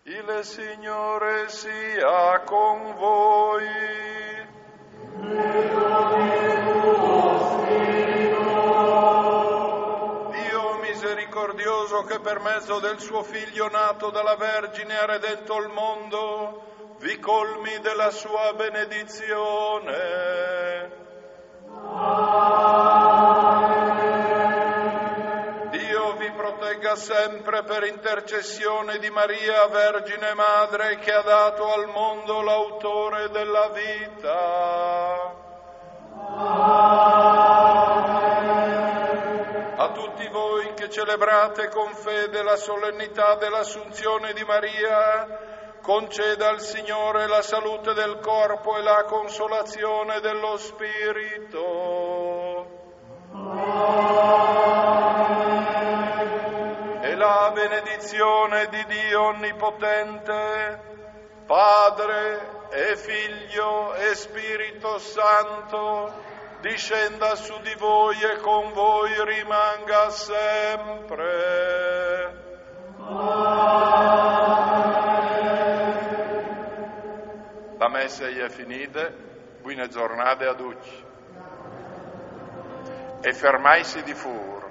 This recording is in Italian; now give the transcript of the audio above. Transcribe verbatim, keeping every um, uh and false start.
Il Signore sia con voi. E con il tuo spirito. Dio misericordioso, che per mezzo del suo Figlio nato dalla Vergine ha redento il mondo, vi colmi della sua benedizione. Dio vi protegga sempre per intercessione di Maria, Vergine Madre, che ha dato al mondo l'autore della vita. A tutti voi che celebrate con fede la solennità dell'Assunzione di Maria, conceda al Signore la salute del corpo e la consolazione dello spirito. E la benedizione di Dio Onnipotente, Padre e Figlio e Spirito Santo, discenda su di voi e con voi rimanga sempre. La messa è finita, buone giornate a tutti. E fermaisi di fur.